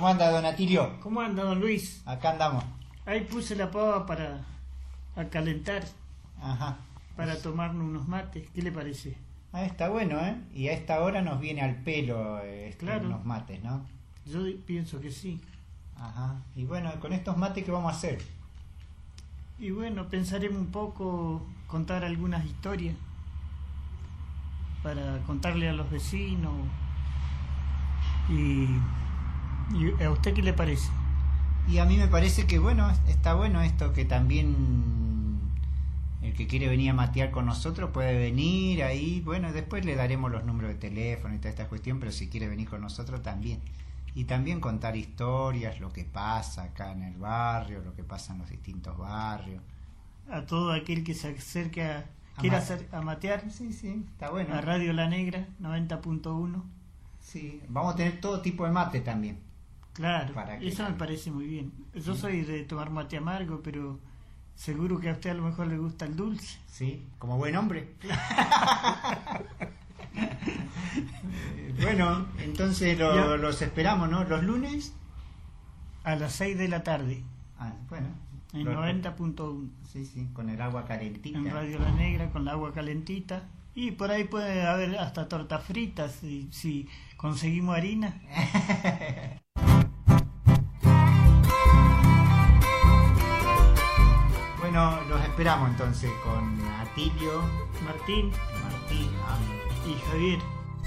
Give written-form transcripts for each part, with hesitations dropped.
¿Cómo anda, don Atilio? ¿Cómo anda, don Luis? Acá andamos. Ahí puse la pava para calentar, Ajá. para tomarnos unos mates. ¿Qué le parece? Ah, está bueno, ¿eh? Y a esta hora nos viene al pelo Claro. unos mates, ¿no? Yo pienso que sí. Ajá. Y bueno, con estos mates, ¿qué vamos a hacer? Y bueno, pensaremos un poco, contar algunas historias para contarle a los vecinos. ¿Y a usted qué le parece? Y a mí me parece que, bueno, está bueno esto, que también el que quiere venir a matear con nosotros puede venir ahí. Bueno, después le daremos los números de teléfono y toda esta cuestión, pero si quiere venir con nosotros también. Y también contar historias, lo que pasa acá en el barrio, lo que pasa en los distintos barrios. A todo aquel que se acerque quiera a matear. Sí, sí, está bueno. A Radio La Negra 90.1. Sí, vamos a tener todo tipo de mate también. Claro, ¿Para qué? eso me parece muy bien. Yo soy de tomar mate amargo, pero seguro que a usted a lo mejor le gusta el dulce. Sí, como buen hombre. Bueno, entonces los esperamos, ¿no? Los lunes a las 6 de la tarde. Bueno. En 90.1. Sí, sí, con el agua calentita. En Radio La Negra, con el agua calentita. Y por ahí puede haber hasta tortas fritas, si conseguimos harina. Bueno, los esperamos entonces con Atilio, Martín y Javier.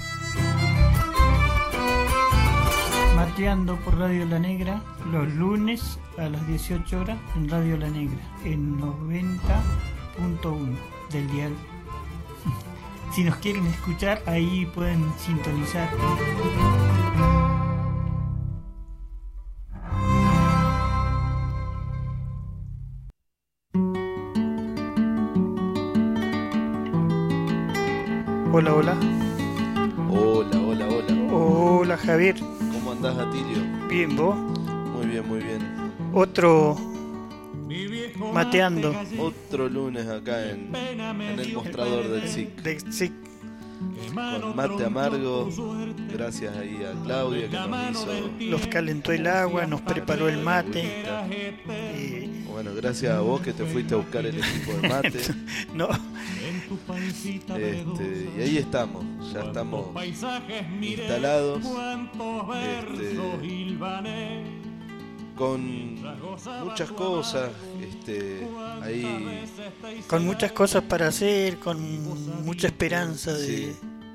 Mateando por Radio La Negra los lunes a las 18 horas en Radio La Negra, en 90.1 del dial. Si nos quieren escuchar, ahí pueden sintonizar. Hola, hola. Hola, hola, hola. Hola, Javier. ¿Cómo andás, Atilio? Bien, ¿vos? Muy bien, muy bien. Otro mateando. Otro lunes acá en el mostrador del SIC. Con mate amargo. Gracias ahí a Claudia que nos hizo. Nos calentó el agua, nos preparó el mate. Bueno, gracias a vos que te fuiste a buscar el equipo de mate. No. Y ahí estamos, ya estamos instalados. Con muchas cosas, ahí. Con muchas cosas para hacer, con mucha esperanza de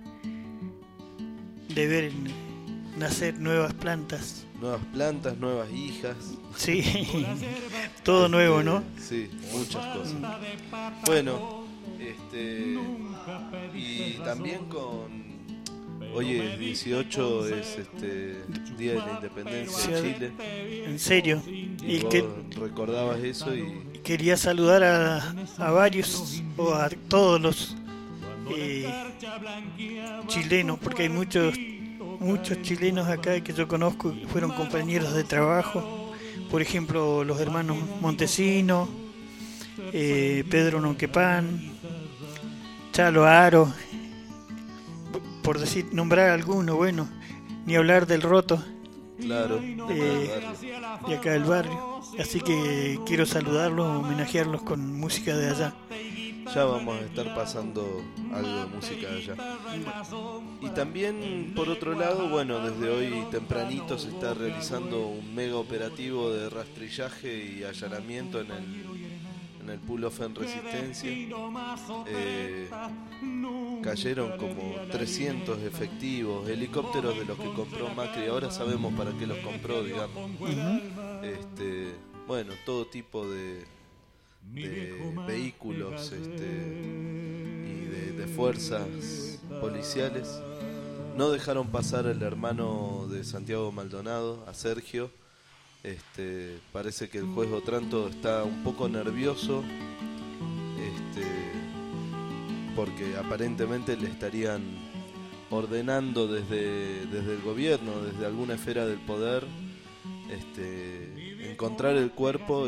ver nacer nuevas plantas. Nuevas plantas, nuevas hijas. Sí, todo nuevo, ¿no? Sí, muchas cosas. Bueno, y también hoy es 18, es Día de la Independencia de Chile. ¿En serio? Y vos recordabas eso y quería saludar a varios, o a todos los chilenos, porque hay muchos chilenos acá que yo conozco que fueron compañeros de trabajo. Por ejemplo, los hermanos Montesinos, Pedro Noquepán, Chalo Aro, por nombrar alguno. Bueno, ni hablar del Roto. Claro, y acá del barrio. Así que quiero saludarlos, homenajearlos con música de allá. Ya vamos a estar pasando algo de música de allá. Y también, por otro lado, bueno, desde hoy tempranito se está realizando un mega operativo de rastrillaje y allanamiento en el pull-off en Resistencia. Cayeron como 300 efectivos, helicópteros de los que compró Macri. Ahora sabemos para qué los compró, digamos. Bueno, todo tipo de vehículos y de fuerzas policiales. No dejaron pasar al hermano de Santiago Maldonado, a Sergio. Parece que el juez Otranto está un poco nervioso, porque aparentemente le estarían ordenando desde el gobierno, desde alguna esfera del poder, encontrar el cuerpo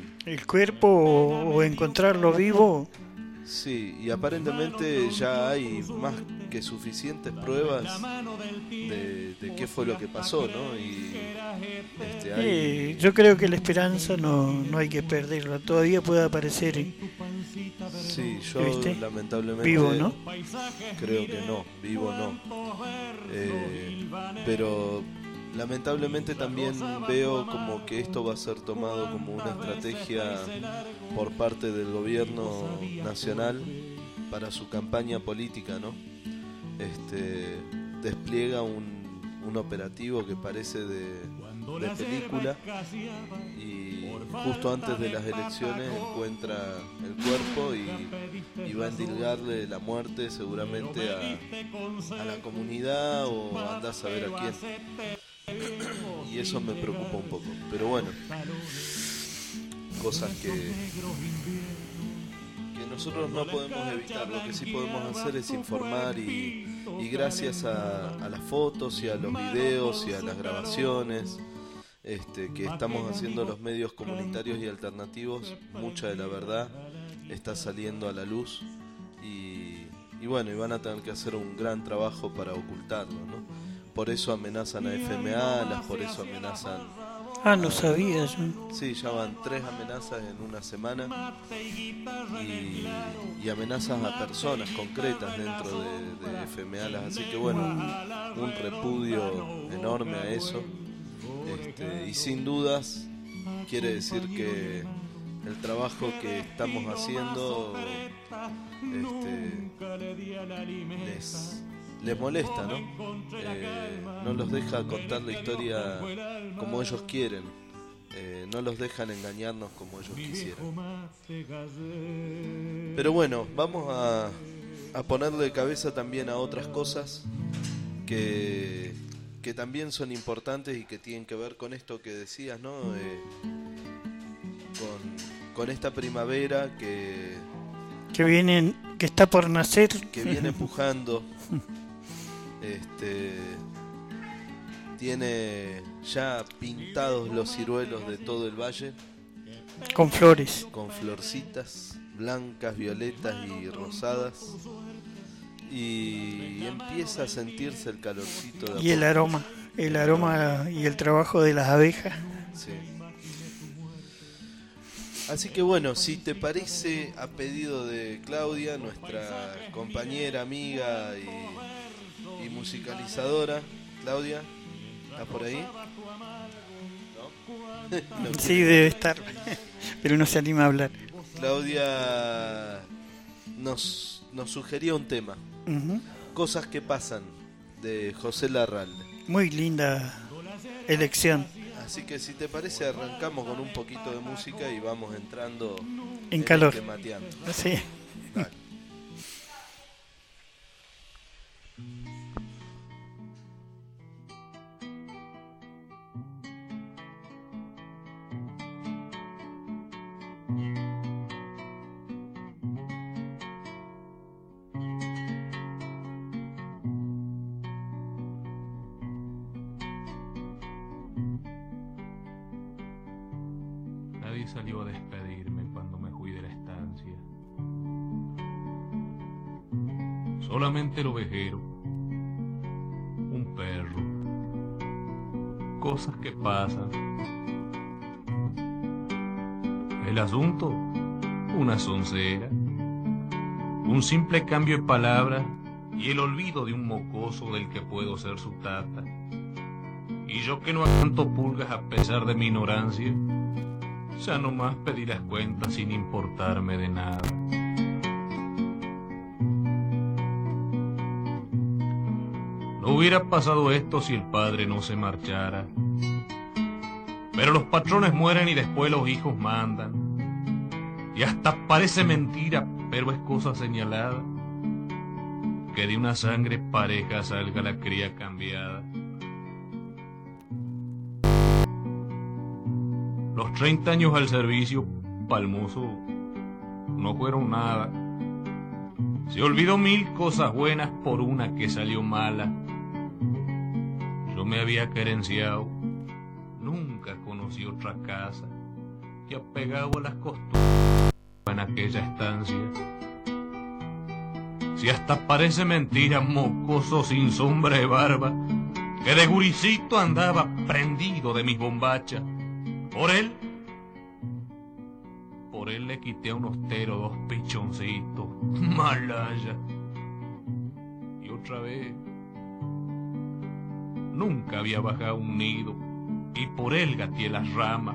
o encontrarlo vivo. Sí, y aparentemente ya hay más que suficientes pruebas de qué fue lo que pasó, ¿no? Y Yo creo que la esperanza no hay que perderla, todavía puede aparecer. Sí, yo lamentablemente vivo, ¿no? Creo que no, vivo no. Pero lamentablemente también veo como que esto va a ser tomado como una estrategia por parte del gobierno nacional para su campaña política, ¿no? Despliega un operativo que parece de película, y justo antes de las elecciones encuentra el cuerpo y va a endilgarle la muerte seguramente a la comunidad, o anda a saber a quién. Y eso me preocupa un poco, pero bueno, cosas que nosotros no podemos evitar. Lo que sí podemos hacer es informar, y gracias a las fotos y a los videos y a las grabaciones que estamos haciendo los medios comunitarios y alternativos, mucha de la verdad está saliendo a la luz, y bueno, y van a tener que hacer un gran trabajo para ocultarlo, ¿no? Por eso amenazan a FMA, por eso amenazan... No sabía yo. Sí, ya van 3 amenazas en una semana, y amenazas a personas concretas dentro de FMA, así que bueno, un repudio enorme a eso, y sin dudas quiere decir que el trabajo que estamos haciendo les molesta, ¿no? No los deja contar la historia como ellos quieren, no los dejan engañarnos como ellos quisieran. Pero bueno, vamos a ponerle cabeza también a otras cosas que también son importantes y que tienen que ver con esto que decías, ¿no? Con esta primavera que está por nacer, que viene pujando. Tiene ya pintados los ciruelos de todo el valle, con flores, con florcitas blancas, violetas y rosadas, y empieza a sentirse el calorcito de y el aroma y el trabajo de las abejas. Sí. Así que bueno, si te parece, a pedido de Claudia, nuestra compañera, amiga y musicalizadora. Claudia, ¿estás por ahí? ¿No? Sí, debe estar, pero no se anima a hablar. Claudia nos sugería un tema, Cosas que pasan, de José Larralde. Muy linda elección. Así que si te parece, arrancamos con un poquito de música y vamos entrando en calor. Mateando. Sí. Dale. Salió a despedirme cuando me fui de la estancia. Solamente el ovejero, un perro, cosas que pasan. El asunto, una soncera, un simple cambio de palabras y el olvido de un mocoso del que puedo ser su tata. Y yo que no aguanto pulgas a pesar de mi ignorancia, ya nomás pedí las cuentas sin importarme de nada. No hubiera pasado esto si el padre no se marchara. Pero los patrones mueren y después los hijos mandan. Y hasta parece mentira, pero es cosa señalada, que de una sangre pareja salga la cría cambiada. Los 30 años al servicio palmoso no fueron nada. Se olvidó 1000 cosas buenas por una que salió mala. Yo me había querenciado, nunca conocí otra casa que apegado a las costumbres en aquella estancia. Si hasta parece mentira, mocoso sin sombra de barba, que de guricito andaba prendido de mis bombachas. Por él le quité a un hostero 2 pichoncitos, malaya. Y otra vez, nunca había bajado un nido, y por él gateé las ramas.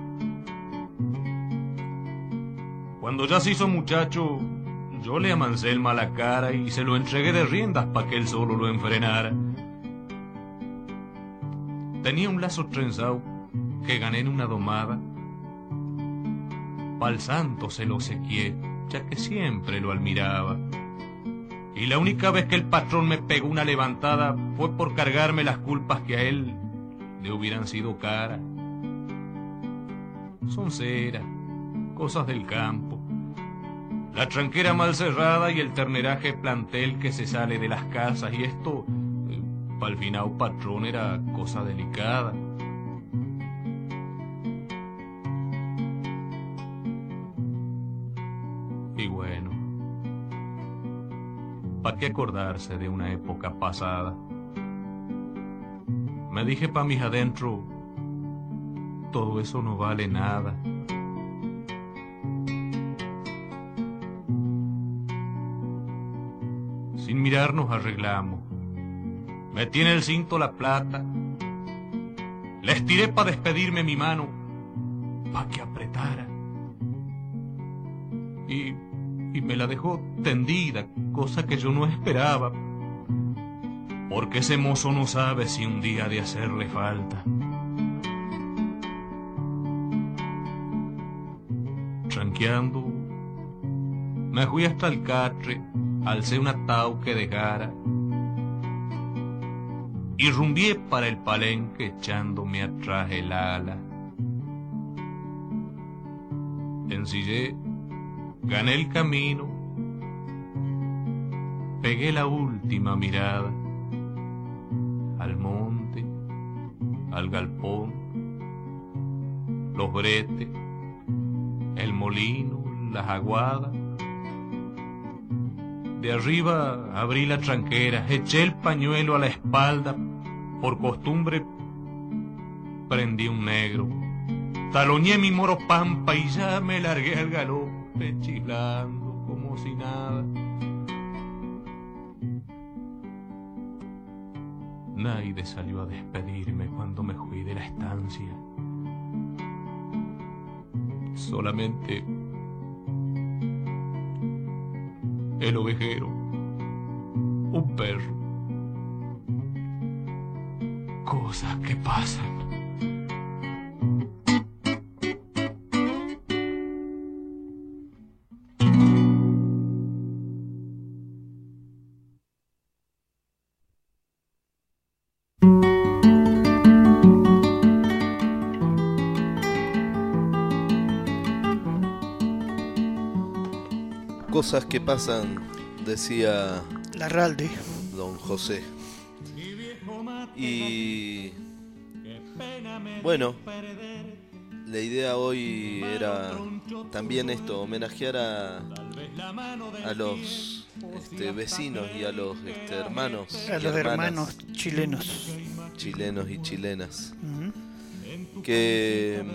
Cuando ya se hizo muchacho, yo le amancé el mala cara y se lo entregué de riendas pa' que él solo lo enfrenara. Tenía un lazo trenzado que gané en una domada. Pa'l santo se lo sequié, ya que siempre lo admiraba. Y la única vez que el patrón me pegó una levantada fue por cargarme las culpas que a él le hubieran sido caras. Son ceras, cosas del campo, la tranquera mal cerrada y el terneraje plantel que se sale de las casas, y esto, pa'l final patrón, era cosa delicada. Y bueno, ¿pa' qué acordarse de una época pasada? Me dije pa' mis adentro, todo eso no vale nada. Sin mirar nos arreglamos. Metí en el cinto la plata, le estiré pa' despedirme mi mano, pa' que apretara. Y me la dejó tendida, cosa que yo no esperaba, porque ese mozo no sabe si un día ha de hacerle falta. Tranqueando, me fui hasta el catre, alcé un atao que dejara y rumbié para el palenque echándome atrás el ala. Ensillé, gané el camino, pegué la última mirada al monte, al galpón, los bretes, el molino, las aguadas. De arriba abrí la tranquera, eché el pañuelo a la espalda, por costumbre prendí un negro, taloñé mi moro pampa y ya me largué al galope chiflando como si nada. Nadie salió a despedirme cuando me fui de la estancia. Solamente el ovejero, un perro. Cosas que pasan. Cosas que pasan, decía Larralde. don José. Y bueno, la idea hoy era también esto, homenajear a los vecinos y a los hermanos A y los hermanas hermanos chilenos. chilenos y chilenas Ujú. que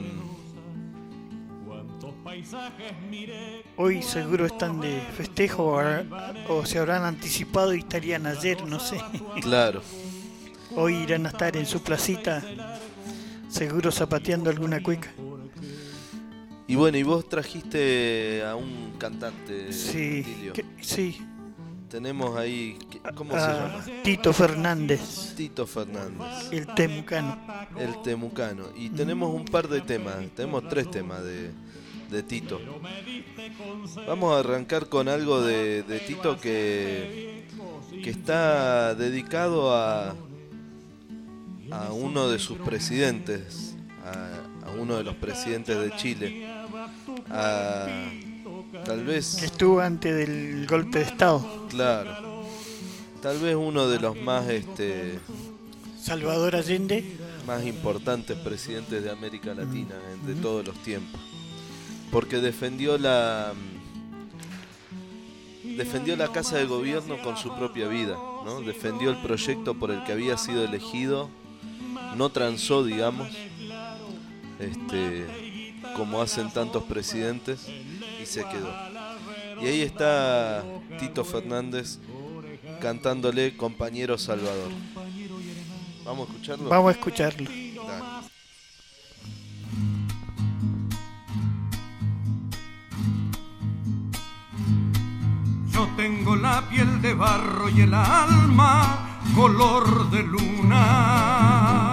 Hoy seguro están de festejo o se habrán anticipado y estarían ayer, no sé. claro, Hoy irán a estar en su placita, seguro zapateando alguna cueca. y bueno, y vos trajiste a un cantante, Sí, Tilio. sí. Tenemos ahí, ¿cómo se A llama? Tito Fernández, Tito Fernández, el temucano. el temucano. Y tenemos un par de temas, tenemos 3 temas de Tito. Vamos a arrancar con algo de Tito que está dedicado a uno de sus presidentes, a uno de los presidentes de Chile, tal vez, Estuvo antes del golpe de estado. claro, tal vez uno de los más Salvador Allende. más importantes presidentes de América Latina de todos los tiempos, porque defendió la casa de gobierno con su propia vida, ¿no? Defendió el proyecto por el que había sido elegido no transó, digamos, como hacen tantos presidentes, y se quedó. Y ahí está Tito Fernández cantándole Compañero Salvador. ¿Vamos a escucharlo? Vamos a escucharlo. Dale. Yo tengo la piel de barro y el alma color de luna.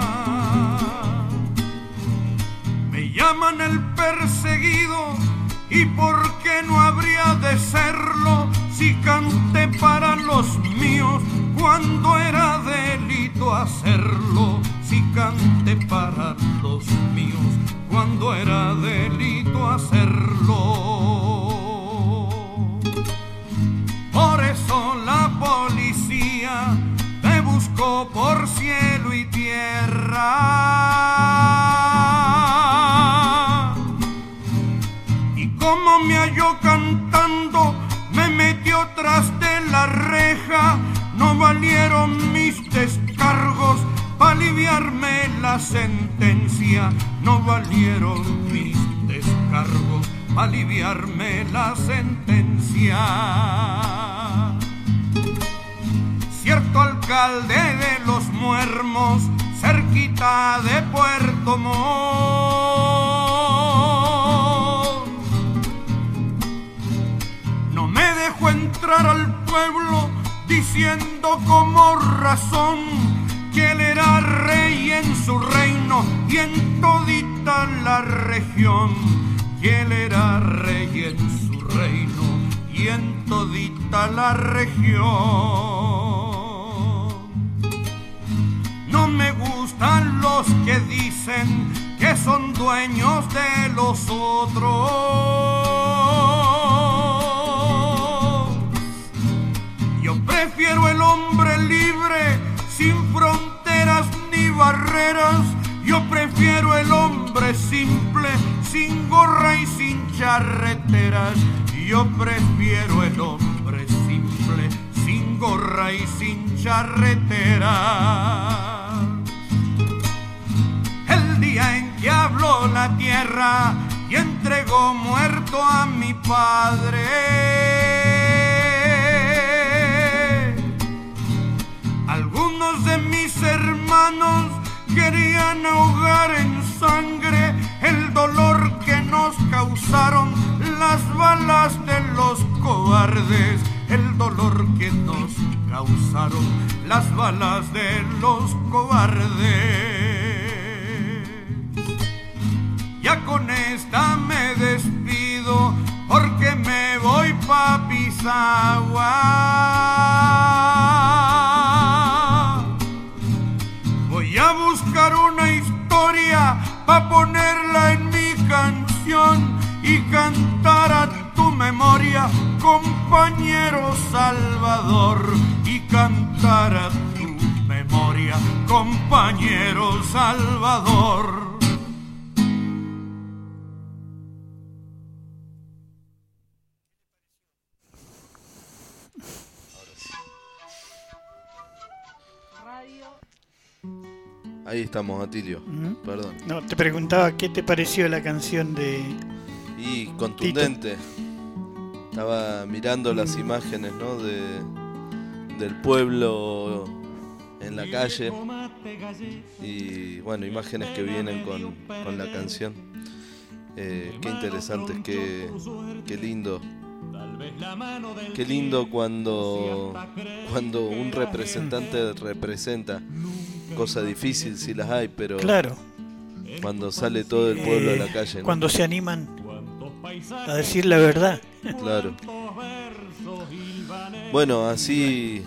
Me llaman el perseguido, ¿y por qué no habría de serlo si canté para los míos cuando era delito hacerlo? Si canté para los míos cuando era delito hacerlo. Por eso la policía te buscó por cielo y tierra. Y como me halló cantando, me metió tras de la reja. No valieron mis descargos para aliviarme la sentencia. No valieron mis descargos para aliviarme la sentencia. Cierto alcalde de Los Muermos, cerquita de Puerto Montt, no me dejó entrar al pueblo diciendo como razón que él era rey en su reino y en todita la región. Que él era rey en su reino y en todita la región. No me gustan los que dicen que son dueños de los otros. Yo prefiero el hombre libre, sin fronteras ni barreras. Yo prefiero el hombre simple, sin gorra y sin charreteras. Yo prefiero el hombre simple, sin gorra y sin charreteras. El día en que habló la tierra y entregó muerto a mi padre, algunos de mis hermanos querían ahogar en sangre el dolor que nos causaron las balas de los cobardes. El dolor que nos causaron las balas de los cobardes. Ya con esta me despido porque me voy pa' Pisagua. Voy a buscar una historia pa' ponerla en mi canción y cantar a tu memoria, compañero Salvador. Y cantar a tu memoria, compañero Salvador. Ahí estamos, Atilio. Perdón. No, te preguntaba qué te pareció la canción de... Y contundente. Estaba mirando las imágenes, ¿no? Del pueblo en la calle. Y bueno, imágenes que vienen con la canción. Qué interesantes, qué lindo. Qué lindo cuando un representante representa. Cosa difícil si las hay, pero claro, cuando sale todo el pueblo a la calle, ¿no? Cuando se animan a decir la verdad. Claro. Bueno, así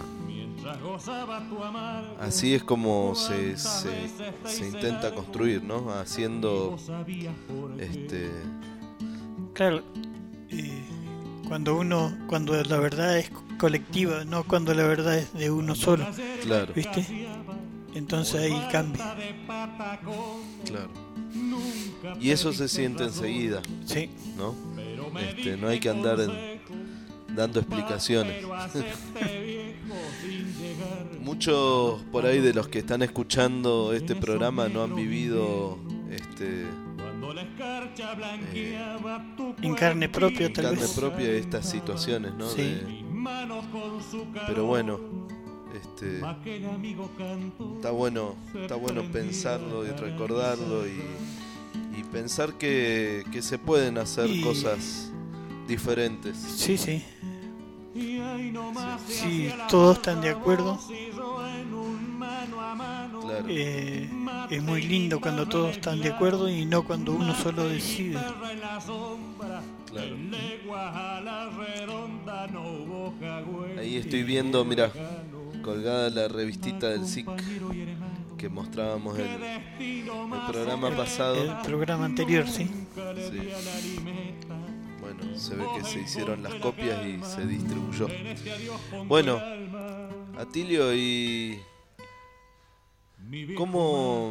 es como se intenta construir, ¿no? Haciendo Claro, cuando la verdad es colectiva, no cuando la verdad es de uno solo. Claro. ¿Viste? Entonces ahí cambia. Claro. Y eso se siente enseguida. Sí. ¿No? No hay que andar dando explicaciones. muchos por ahí de los que están escuchando este programa no han vivido en carne propia, tal vez. propia estas situaciones, ¿no? Sí. Pero bueno, está bueno pensarlo y recordarlo y pensar que se pueden hacer cosas diferentes. Sí. Sí, todos están de acuerdo. Claro. Es muy lindo cuando todos están de acuerdo y no cuando uno solo decide. Claro. Ahí estoy viendo, mira, colgada la revistita del SIC que mostrábamos el programa pasado. El programa anterior, sí. Sí. Bueno, se ve que se hicieron las copias y se distribuyó. Bueno, Atilio, ¿y cómo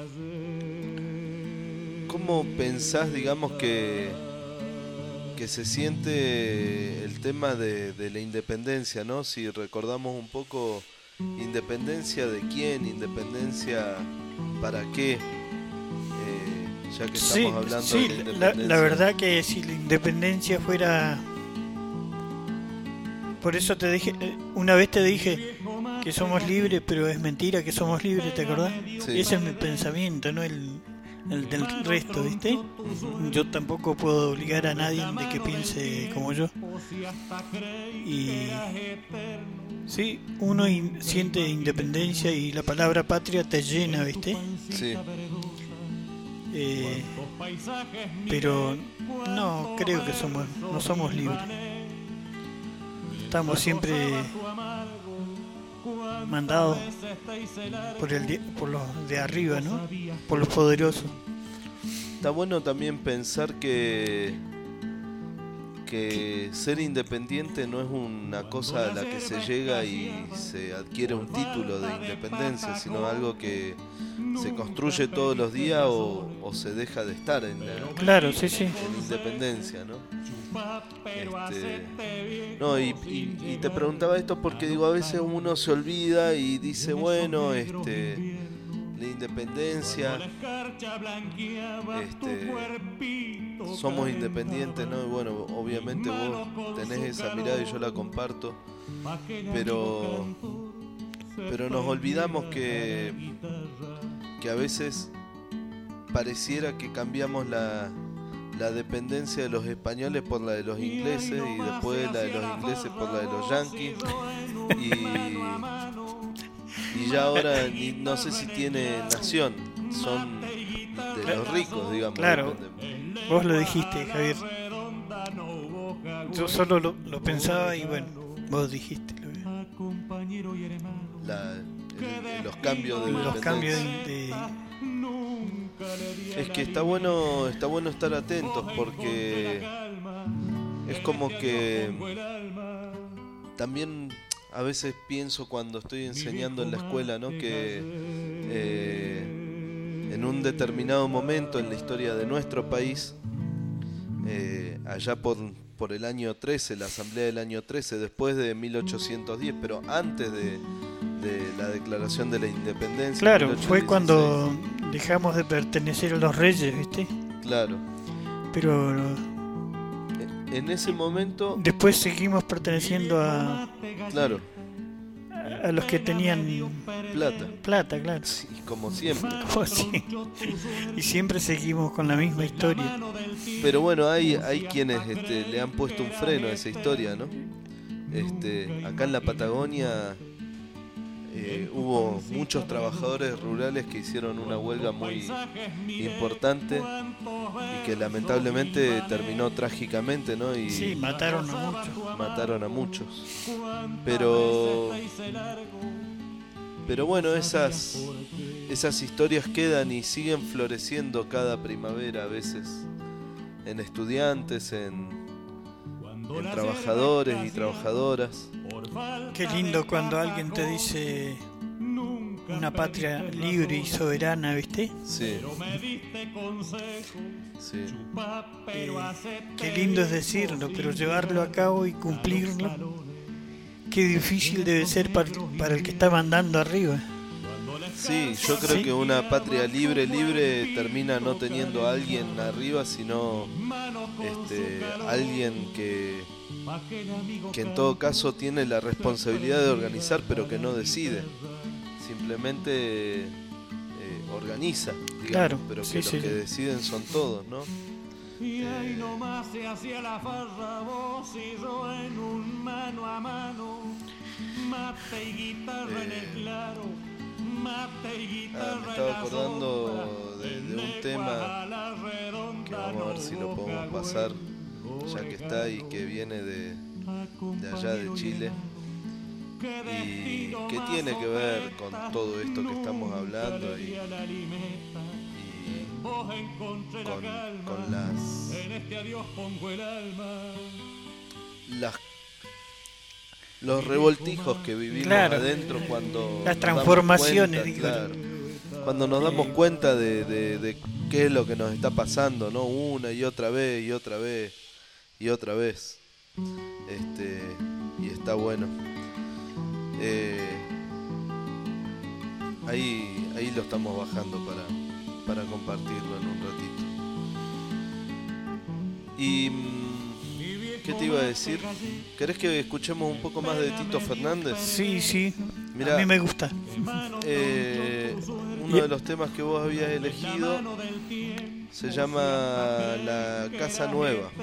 pensás, digamos, que se siente el tema de la independencia, ¿no? Si recordamos un poco, ¿independencia de quién? ¿Independencia para qué? Ya que estamos hablando de la independencia. La verdad que si la independencia fuera... Por eso te dije, una vez te dije que somos libres, pero es mentira que somos libres, ¿te acordás? Sí. Ese es mi pensamiento, no el del resto, ¿viste? Yo tampoco puedo obligar a nadie de que piense como yo. Y sí, uno siente independencia y la palabra patria te llena, ¿viste? Sí. Pero no creo que no somos libres. Estamos siempre mandados por los de arriba, ¿no? Por los poderosos. Está bueno también pensar que ser independiente no es una cosa a la que se llega y se adquiere un título de independencia, sino algo que se construye todos los días o se deja de estar en la en independencia, ¿no? No, y te preguntaba esto porque digo, a veces uno se olvida y dice, bueno, la independencia, somos independientes, ¿no? Y bueno, obviamente vos tenés esa mirada y yo la comparto, pero nos olvidamos que a veces pareciera que cambiamos la dependencia de los españoles por la de los ingleses y después la de los ingleses por la de los yanquis y ya ahora no sé si tiene nación, son de los ricos, digamos. Claro, vos lo dijiste, Javier. Yo solo lo pensaba y bueno, vos dijiste. Los cambios de dependencia. Es que está bueno estar atentos porque es como que también a veces pienso cuando estoy enseñando en la escuela, ¿no? Que en un determinado momento en la historia de nuestro país, allá por el año 13, la asamblea del año 13, después de 1810, pero antes de la declaración de la independencia. Claro, 1816. Fue cuando dejamos de pertenecer a los reyes, ¿viste? Claro. Pero en ese momento después seguimos perteneciendo a los que tenían plata, claro. Sí, como siempre. Y siempre seguimos con la misma historia. Pero bueno, hay quienes le han puesto un freno a esa historia, ¿no? Acá en la Patagonia hubo muchos trabajadores rurales que hicieron una huelga muy importante y que lamentablemente terminó trágicamente, ¿no? Y sí, mataron a muchos. Pero bueno, esas historias quedan y siguen floreciendo cada primavera, a veces en estudiantes, en trabajadores y trabajadoras. Qué lindo cuando alguien te dice una patria libre y soberana, ¿viste? Sí. Sí. Qué lindo es decirlo, pero llevarlo a cabo y cumplirlo Qué difícil debe ser para el que está mandando arriba. Sí, yo creo que una patria libre termina no teniendo a alguien arriba, sino alguien que en todo caso tiene la responsabilidad de organizar, pero que no decide. Simplemente organiza, digamos, claro, pero que sí, los sí, que deciden son todos, ¿no? Y ahí nomás se hacía la farra, vos y yo en un mano a mano, mate y guitarra en el claro, mate y guitarra me estaba acordando de un tema que vamos a ver si lo podemos pasar, ya que está y que viene de allá de Chile, y que tiene que ver con todo esto que estamos hablando y con los revoltijos que vivimos, claro, adentro cuando las transformaciones, claro, cuando nos damos cuenta de qué es lo que nos está pasando, ¿no? Una y otra vez y otra vez y otra vez, y está bueno. Ahí lo estamos bajando para compartirlo en un ratito. Y ¿qué te iba a decir? ¿Querés que escuchemos un poco más de Tito Fernández? Sí. Mirá, a mí me gusta. Uno de los temas que vos habías elegido se llama La Casa Nueva.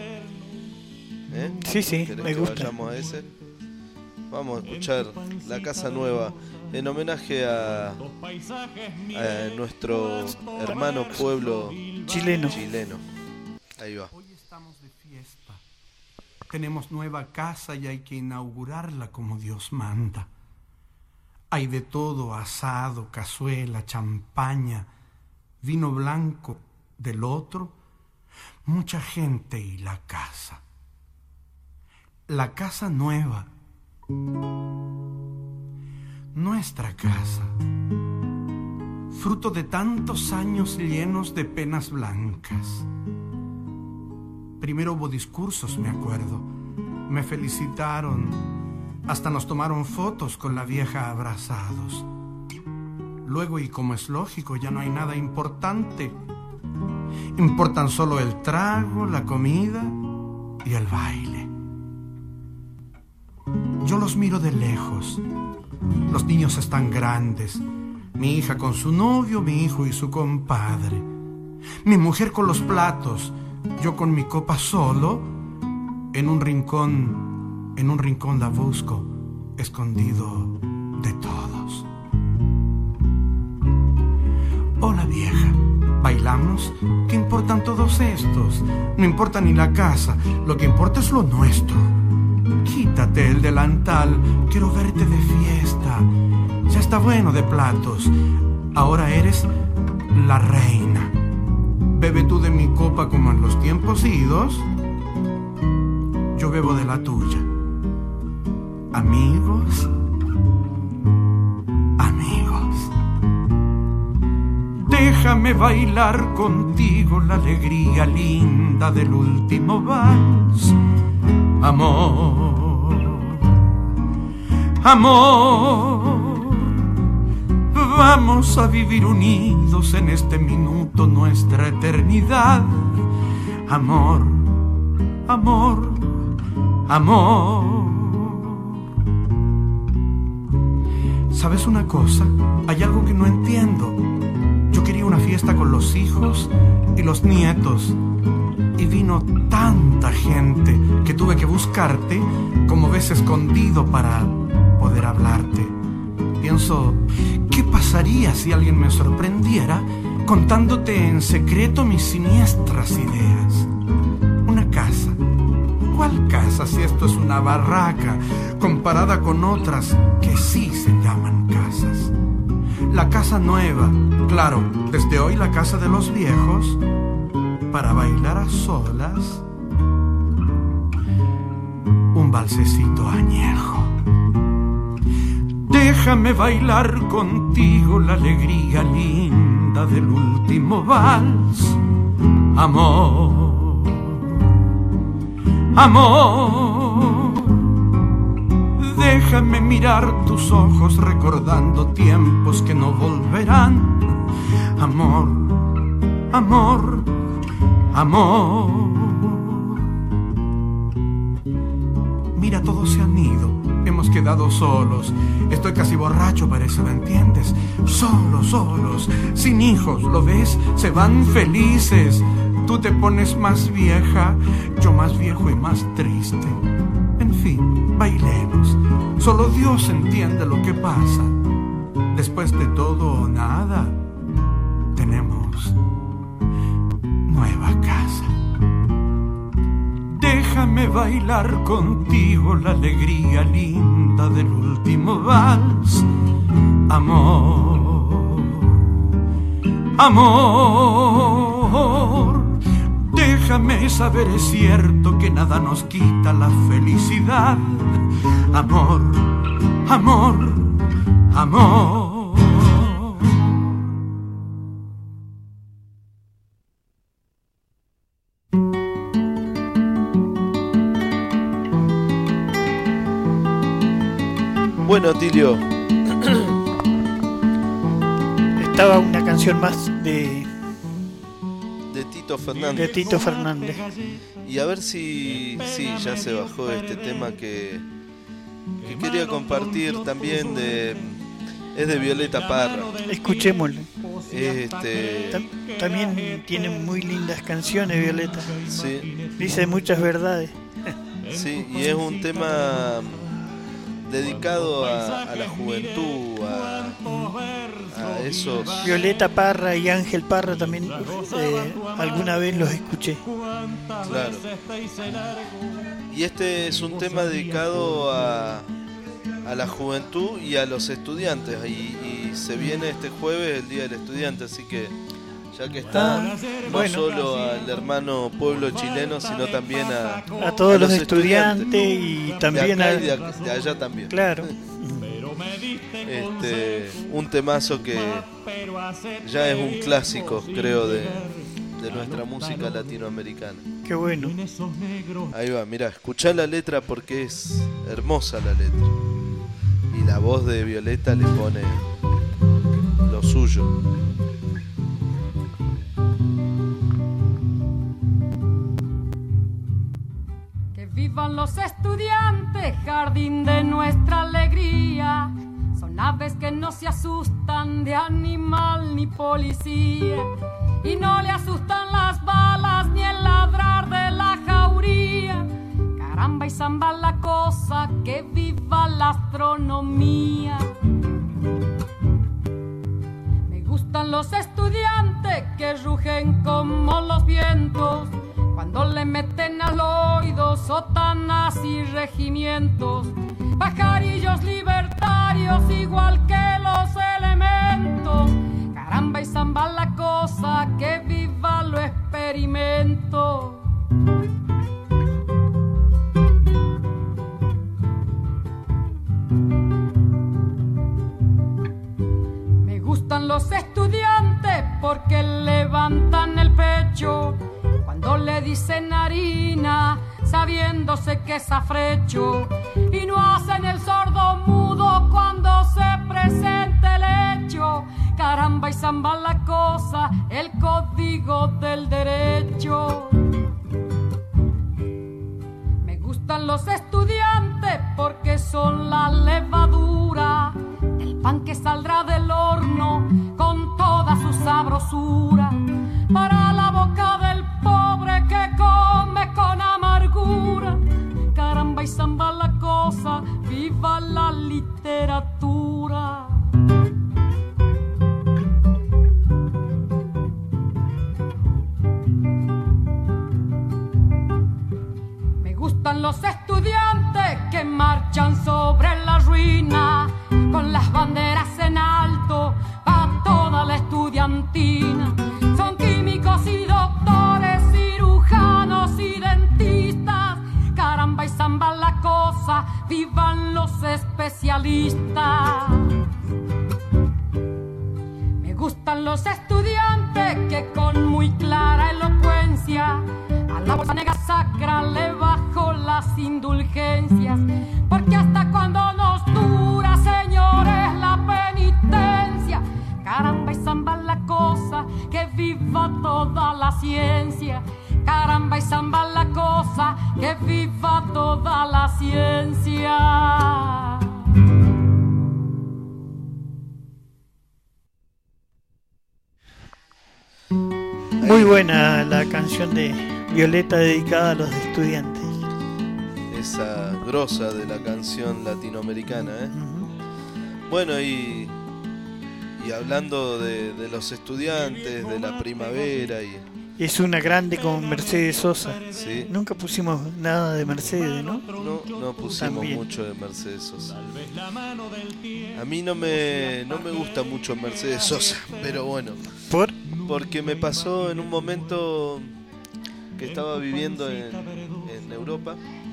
Sí, me gusta. Vayamos a ese. Vamos a escuchar La Casa Nueva en homenaje a nuestro hermano pueblo chileno. Ahí va. Hoy estamos de fiesta. Tenemos nueva casa y hay que inaugurarla como Dios manda. Hay de todo: asado, cazuela, champaña, vino blanco del otro, mucha gente y la casa. La casa nueva. Nuestra casa, fruto de tantos años llenos de penas blancas. Primero hubo discursos, me acuerdo. Me felicitaron, hasta nos tomaron fotos con la vieja abrazados. Luego, y como es lógico, ya no hay nada importante. Importan solo el trago, la comida y el baile. Yo los miro de lejos. Los niños están grandes. Mi hija con su novio, mi hijo y su compadre. Mi mujer con los platos. Yo con mi copa solo. En un rincón la busco, escondido de todos. Hola vieja, ¿bailamos? ¿Qué importan todos estos? No importa ni la casa, lo que importa es lo nuestro. Quítate el delantal, quiero verte de fiesta. Ya está bueno de platos, ahora eres la reina. Bebe tú de mi copa como en los tiempos idos, yo bebo de la tuya. Amigos, déjame bailar contigo la alegría linda del último vals. Amor, vamos a vivir unidos en este minuto nuestra eternidad. Amor, ¿sabes una cosa? Hay algo que no entiendo. Yo quería una fiesta con los hijos y los nietos, y vino tanta gente que tuve que buscarte, como ves, escondido para poder hablarte. Pienso, ¿qué pasaría si alguien me sorprendiera contándote en secreto mis siniestras ideas? Una casa. ¿Cuál casa si esto es una barraca comparada con otras que sí se llaman casas? La casa nueva, claro, desde hoy la casa de los viejos, para bailar a solas un valsecito añejo. Déjame bailar contigo la alegría linda del último vals. Amor, Déjame mirar tus ojos recordando tiempos que no volverán. Amor, amor, amor. Mira, todos se han ido, hemos quedado solos. Estoy casi borracho, parece, ¿me entiendes? Solos, sin hijos, ¿lo ves? Se van felices. Tú te pones más vieja, yo más viejo y más triste. En fin, bailemos. Solo Dios entiende lo que pasa. Después de todo o nada, tenemos nueva casa. Déjame bailar contigo la alegría linda del último vals. Amor, amor. Déjame saber, es cierto que nada nos quita la felicidad. Amor, amor, amor. Bueno, Tilio, estaba una canción más de Tito Fernández. Fernández. Y a ver si ya se bajó este tema que quería compartir también es de Violeta Parra. Escuchémoslo. Este, También tiene muy lindas canciones, Violeta. sí, Dice muchas verdades. sí, y es un tema dedicado a la juventud, a esos. Violeta Parra y Ángel Parra también alguna vez los escuché. Claro. Y este es un tema dedicado a la juventud y a los estudiantes. Y se viene este jueves el Día del Estudiante, así que ya que está, no bueno. solo al hermano pueblo chileno, sino también a todos los estudiantes y también de acá y de allá también. Claro. Un temazo que ya es un clásico, creo, de nuestra música latinoamericana. Qué bueno. Ahí va, mirá, escuchá la letra porque es hermosa la letra. Y la voz de Violeta le pone lo suyo. Que vivan los estudiantes, jardín de nuestra alegría. Son aves que no se asustan de animal ni policía. Y no le asustan las balas ni el ladrar de la jauría. Caramba y zamba la cosa, que viva la astronomía. Me gustan los estudiantes que rugen como los vientos cuando le meten al oído sotanas y regimientos. Pajarillos libertarios igual que los elementos. Caramba y zamba la cosa, que viva lo experimento. Me gustan los estudiantes porque levantan el pecho cuando le dicen harina, sabiéndose que es afrecho, y no hacen el sordo mudo cuando se presente el hecho. Caramba y zamba la cosa, el código del derecho. Me gustan los estudiantes porque son la levadura, el pan que saldrá del horno con toda su sabrosura, para la boca del pobre que come con amargura. Caramba y zamba la cosa, viva la literatura. Me gustan los estudiantes que marchan sobre la ruina con las banderas en alto a toda la estudiantina. Son químicos y doctores, cirujanos y dentistas. Caramba y zamba la cosa, vivan los especialistas. Me gustan los estudiantes que con muy clara elocuencia a la bolsa negra sacra le bajo las indulgencias, porque hasta cuando nos viva toda la ciencia. Caramba y zamba la cosa, que viva toda la ciencia. Muy buena la canción de Violeta dedicada a los estudiantes. Esa grosa de la canción latinoamericana, ¿eh? Uh-huh. Bueno, y hablando de los estudiantes, de la primavera y... Es una grande con Mercedes Sosa. Sí. Nunca pusimos nada de Mercedes, ¿no? No pusimos También mucho de Mercedes Sosa. A mí no me gusta mucho Mercedes Sosa, pero bueno. ¿Por? Porque me pasó en un momento que estaba viviendo en Europa,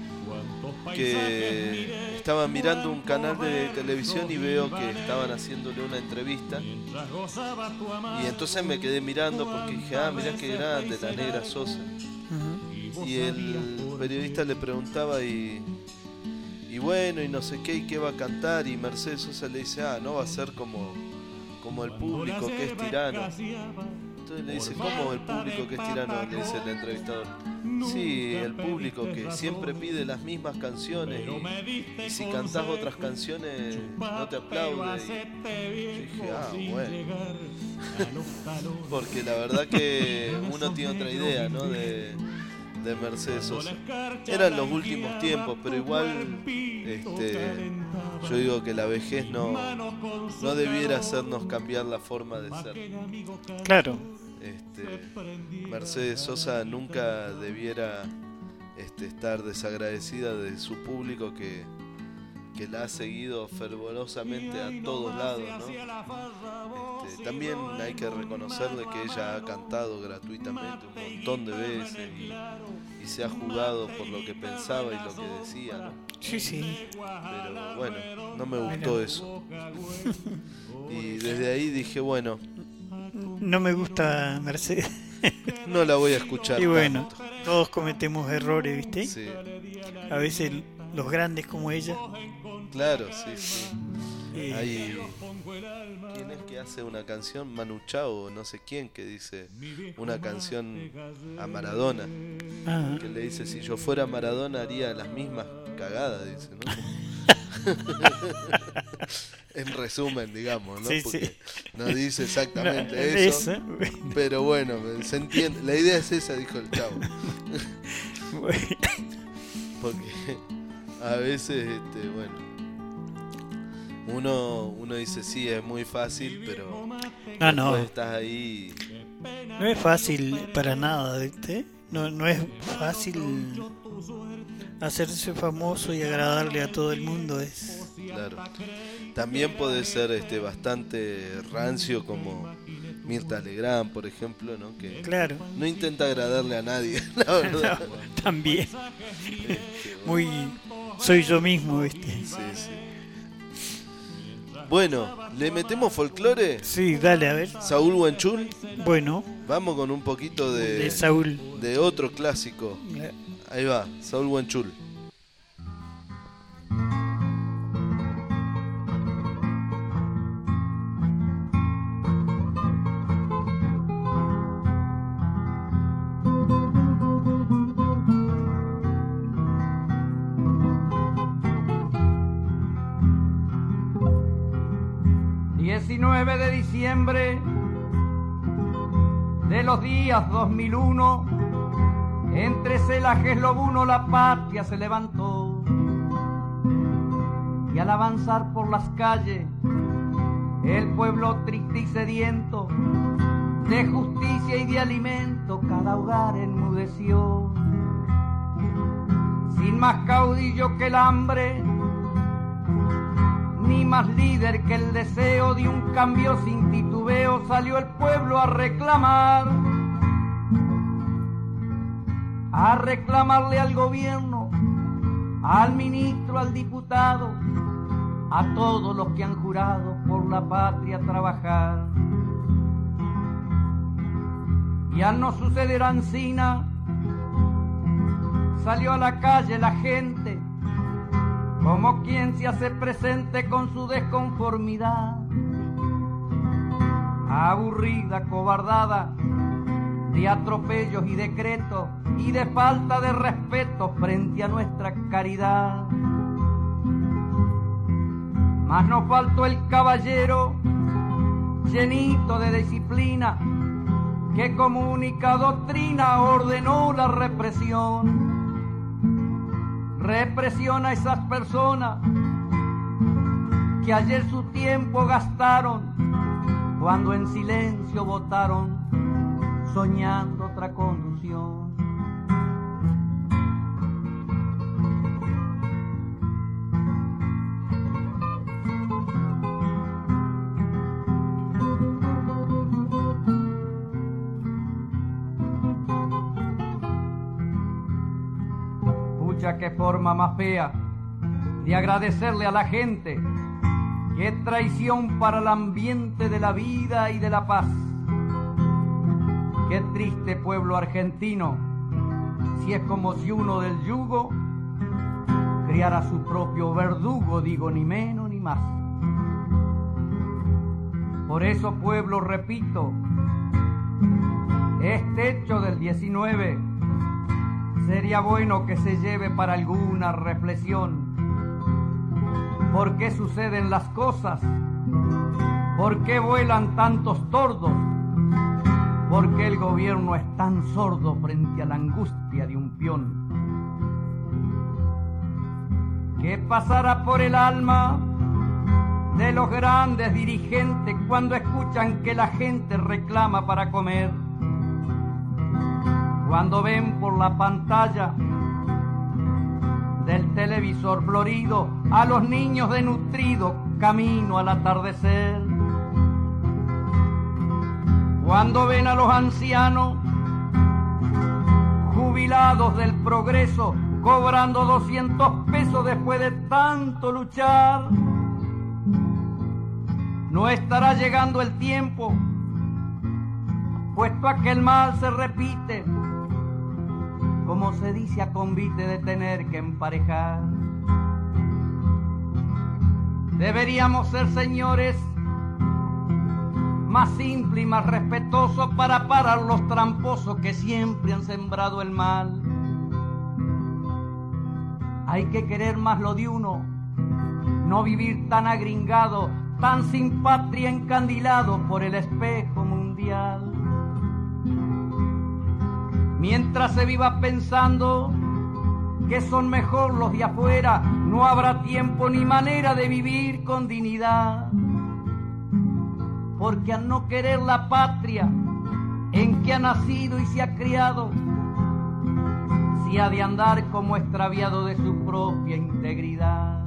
que estaba mirando un canal de televisión y veo que estaban haciéndole una entrevista, y entonces me quedé mirando porque dije, mirá qué grande la negra Sosa. Uh-huh. Y el periodista le preguntaba y bueno, y no sé qué, y qué va a cantar, y Mercedes Sosa le dice, no va a ser como el público que es tirano. Entonces le dice, ¿cómo el público que es tirano? Le dice el entrevistador. Sí, el público que siempre pide las mismas canciones y si cantás otras canciones no te aplaude. Y yo dije, bueno. Porque la verdad que uno tiene otra idea, ¿no? de Mercedes Sosa. Eran los últimos tiempos, pero igual yo digo que la vejez no debiera hacernos cambiar la forma de ser. Claro. Mercedes Sosa nunca debiera estar desagradecida de su público que la ha seguido fervorosamente a todos lados, ¿no? También hay que reconocerle que ella ha cantado gratuitamente un montón de veces y se ha jugado por lo que pensaba y lo que decía, ¿no? Sí. Pero bueno, no me gustó eso. Y desde ahí dije, bueno, no me gusta Mercedes. No la voy a escuchar. Y bueno, todos cometemos errores, ¿viste? Sí. A veces los grandes como ella. Claro, sí. Hay... ¿Quién es que hace una canción? Manu Chao, no sé quién, que dice una canción a Maradona. Ajá. Que le dice, si yo fuera Maradona haría las mismas cagadas, dice, ¿no? En resumen, digamos, ¿no? Sí, porque no dice exactamente eso, pero bueno, se entiende. La idea es esa, dijo el chavo. Porque a veces, bueno, uno dice sí, es muy fácil, pero no estás ahí. No es fácil para nada, ¿viste? No es fácil hacerse famoso y agradarle a todo el mundo, es... Claro. También puede ser bastante rancio, como Mirta Legrand, por ejemplo, ¿no? Que claro, no intenta agradarle a nadie, la verdad. No, también. Muy soy yo mismo, ¿viste? Sí. Bueno, ¿le metemos folclore? Sí, dale, a ver. Saúl Huenchul. Bueno. Vamos con un poquito de Saúl. De otro clásico. Ahí va, Saúl Huenchul. De diciembre de los días 2001, entre celajes lobuno la patria se levantó, y al avanzar por las calles el pueblo triste y sediento de justicia y de alimento, cada hogar enmudeció. Sin más caudillo que el hambre, ni más líder que el deseo de un cambio sin titubeo, salió el pueblo a reclamarle al gobierno, al ministro, al diputado, a todos los que han jurado por la patria trabajar. Y al no suceder ansina, salió a la calle la gente, como quien se hace presente con su desconformidad, aburrida, cobardada, de atropellos y decretos y de falta de respeto frente a nuestra caridad. Mas nos faltó el caballero llenito de disciplina, que como única doctrina ordenó la represión. Represión a esas personas que ayer su tiempo gastaron cuando en silencio votaron, soñando otra conducción. Qué forma más fea de agradecerle a la gente, qué traición para el ambiente de la vida y de la paz. Qué triste pueblo argentino, si es como si uno del yugo criara su propio verdugo, digo, ni menos ni más. Por eso, pueblo, repito, este hecho del 19 sería bueno que se lleve para alguna reflexión. ¿Por qué suceden las cosas? ¿Por qué vuelan tantos tordos? ¿Por qué el gobierno es tan sordo frente a la angustia de un peón? ¿Qué pasará por el alma de los grandes dirigentes cuando escuchan que la gente reclama para comer? Cuando ven por la pantalla del televisor florido a los niños desnutridos camino al atardecer. Cuando ven a los ancianos jubilados del progreso cobrando 200 pesos después de tanto luchar. No estará llegando el tiempo, puesto a que el mal se repite, como se dice a convite de tener que emparejar. Deberíamos ser, señores, más simples y más respetuosos para parar los tramposos que siempre han sembrado el mal. Hay que querer más lo de uno, no vivir tan agringado, tan sin patria, encandilado por el espejo mundial. Mientras se viva pensando que son mejor los de afuera, no habrá tiempo ni manera de vivir con dignidad. Porque al no querer la patria en que ha nacido y se ha criado, se ha de andar como extraviado de su propia integridad.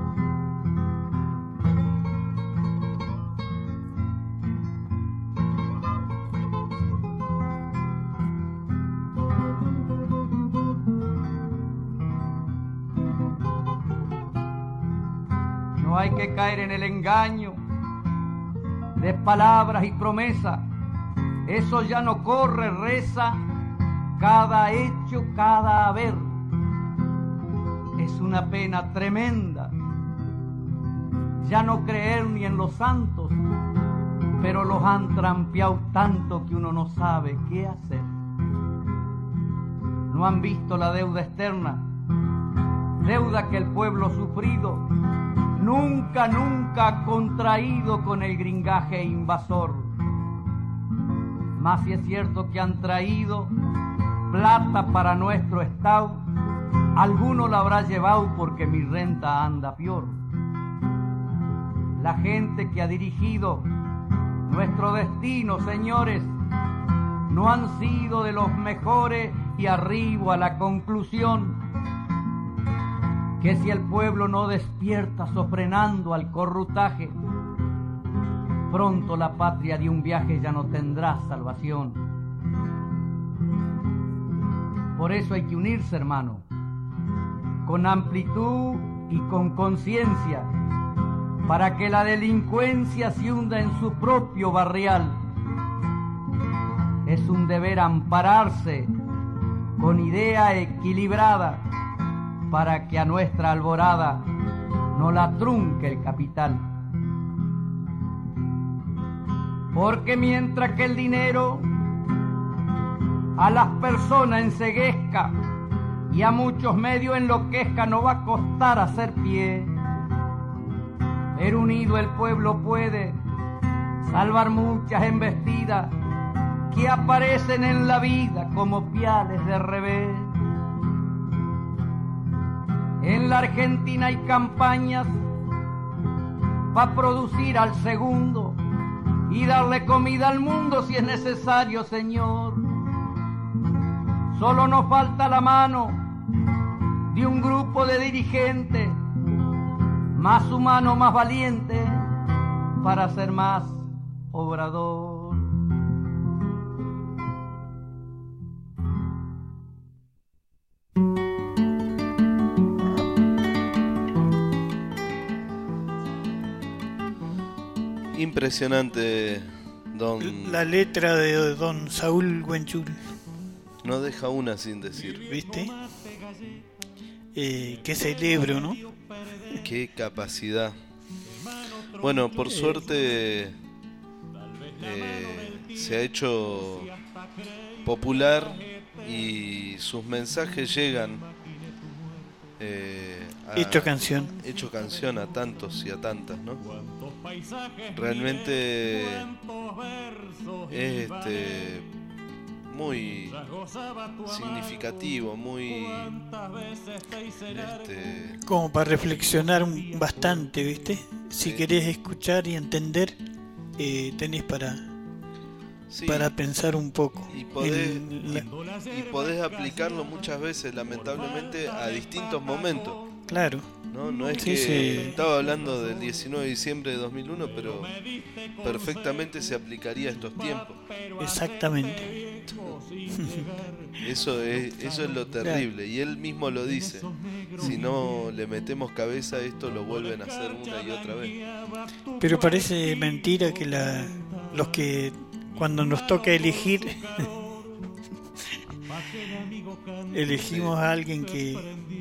No hay que caer en el engaño de palabras y promesas. Eso ya no corre, reza cada hecho, cada haber. Es una pena tremenda ya no creer ni en los santos, pero los han trampeado tanto que uno no sabe qué hacer. No han visto la deuda externa, deuda que el pueblo sufrido nunca ha contraído con el gringaje invasor. Más si es cierto que han traído plata para nuestro estado, alguno la habrá llevado porque mi renta anda peor. La gente que ha dirigido nuestro destino, señores, no han sido de los mejores, y arribo a la conclusión que si el pueblo no despierta sofrenando al corrutaje, pronto la patria de un viaje ya no tendrá salvación. Por eso hay que unirse, hermano, con amplitud y con conciencia, para que la delincuencia se hunda en su propio barrial. Es un deber ampararse con idea equilibrada para que a nuestra alborada no la trunque el capital. Porque mientras que el dinero a las personas enceguezca y a muchos medio enloquezca, no va a costar hacer pie. Pero unido el pueblo puede salvar muchas embestidas que aparecen en la vida como piales de revés. En la Argentina hay campañas para producir al segundo y darle comida al mundo si es necesario, señor. Solo nos falta la mano de un grupo de dirigentes más humano, más valiente, para ser más obrador. Impresionante, don... La letra de don Saúl Huenchul. No deja una sin decir. ¿Viste? Qué cerebro, ¿no? Qué capacidad. Bueno, por suerte se ha hecho popular y sus mensajes llegan hecho canción a tantos y a tantas, ¿no? Realmente es muy significativo, muy como para reflexionar bastante, ¿viste? Si querés escuchar y entender, tenés para pensar un poco. Y podés aplicarlo muchas veces, lamentablemente, a distintos momentos. Claro. No es que estaba hablando del 19 de diciembre de 2001, pero perfectamente se aplicaría a estos tiempos. Exactamente. Eso es lo terrible, y él mismo lo dice. Si no le metemos cabeza a esto, lo vuelven a hacer una y otra vez. Pero parece mentira que los que cuando nos toca elegir elegimos a alguien que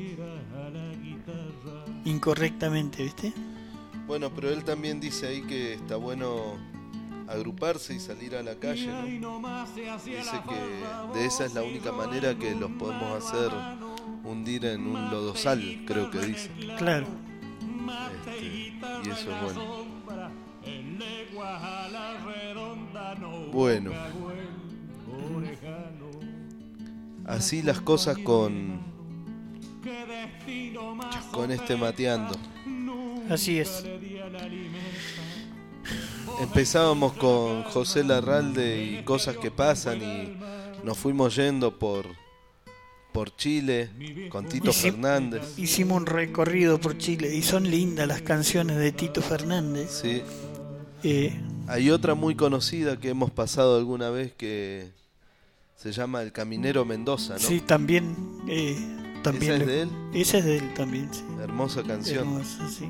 incorrectamente, ¿viste? Bueno, pero él también dice ahí que está bueno agruparse y salir a la calle, ¿no? Dice que de esa es la única manera que los podemos hacer hundir en un lodazal, creo que dice. Claro. Y eso es bueno. Bueno. Así las cosas con este Mateando. Así es. Empezábamos con José Larralde y Cosas que Pasan, y nos fuimos yendo por Chile con Tito Fernández. Hicimos un recorrido por Chile y son lindas las canciones de Tito Fernández. Sí. Hay otra muy conocida que hemos pasado alguna vez que se llama El Caminero Mendoza, ¿no? Sí, también. ¿Esa es de él? Esa es de él también, sí. Hermosa canción. Hermosa, sí.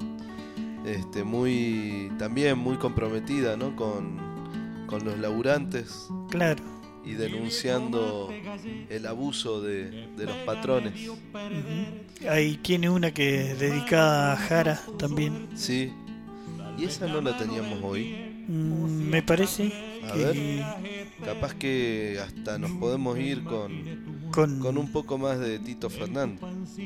También muy comprometida, ¿no? Con los laburantes. Claro. Y denunciando el abuso de los patrones. Uh-huh. Ahí tiene una que es dedicada a Jara también. Sí. ¿Y esa no la teníamos hoy? Me parece. A ver, capaz que hasta nos podemos ir con un poco más de Tito Fernández.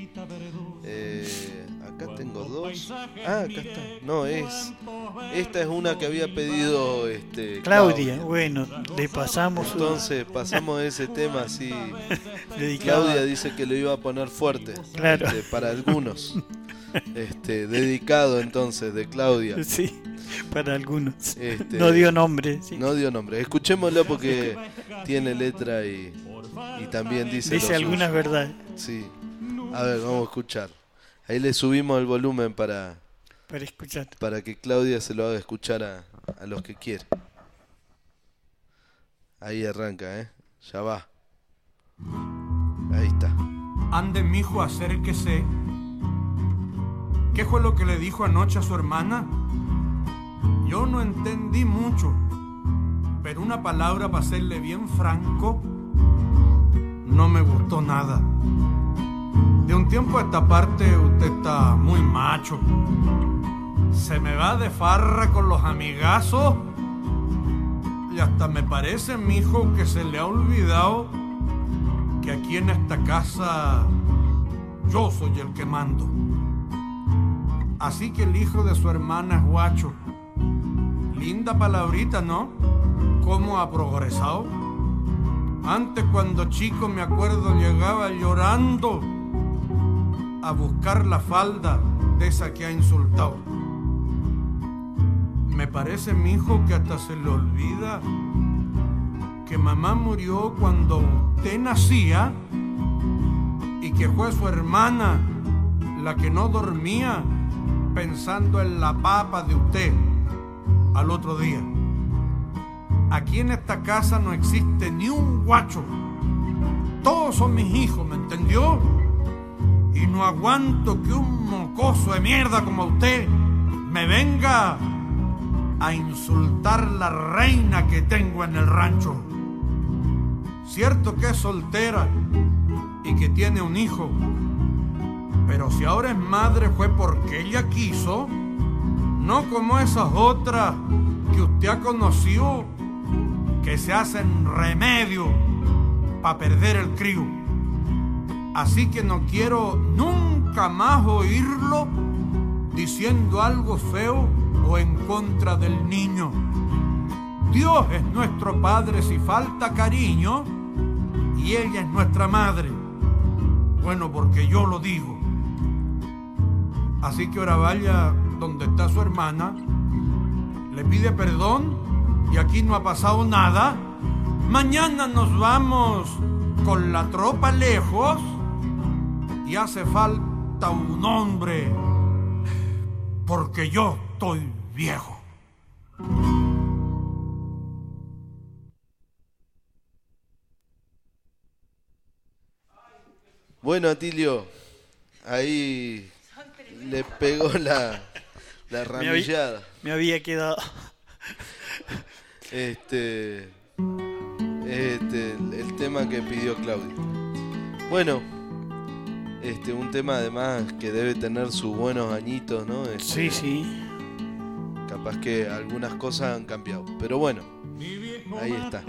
Acá tengo dos. Acá está. No, esta es una que había pedido Claudia. Bueno, le pasamos. Entonces pasamos ese tema así. Claudia dice que lo iba a poner fuerte. Claro. Para algunos. Dedicado entonces de Claudia. Sí, para algunos. No dio nombre. Sí. No dio nombre. Escuchémoslo porque tiene letra y también dice algunas verdades. Sí. A ver, vamos a escuchar. Ahí le subimos el volumen para escuchar. Para que Claudia se lo haga escuchar a los que quiere. Ahí arranca, ya va. Ahí está. Ande, mijo, acérquese. ¿Qué fue lo que le dijo anoche a su hermana? Yo no entendí mucho, pero una palabra, para serle bien franco, no me gustó nada. De un tiempo a esta parte usted está muy macho. Se me va de farra con los amigazos. Y hasta me parece, mijo, que se le ha olvidado que aquí en esta casa yo soy el que mando. Así que el hijo de su hermana es guacho. Linda palabrita, ¿no? ¿Cómo ha progresado? Antes, cuando chico, me acuerdo, llegaba llorando a buscar la falda de esa que ha insultado. Me parece, mijo, que hasta se le olvida que mamá murió cuando usted nacía y que fue su hermana la que no dormía pensando en la papa de usted al otro día. Aquí en esta casa no existe ni un guacho. Todos son mis hijos, ¿me entendió? Y no aguanto que un mocoso de mierda como usted me venga a insultar la reina que tengo en el rancho. Cierto que es soltera y que tiene un hijo, pero si ahora es madre fue porque ella quiso, no como esas otras que usted ha conocido que se hacen remedio para perder el crío. Así que no quiero nunca más oírlo diciendo algo feo o en contra del niño. Dios es nuestro padre si falta cariño y ella es nuestra madre. Bueno, porque yo lo digo. Así que ahora vaya donde está su hermana, le pide perdón y aquí no ha pasado nada. Mañana nos vamos con la tropa lejos y hace falta un hombre porque yo estoy viejo. Bueno, Atilio, ahí le pegó la ramillada. Me había quedado. El tema que pidió Claudio. Bueno, un tema además que debe tener sus buenos añitos, ¿no? Sí, sí. Capaz que algunas cosas han cambiado, pero bueno, ahí está.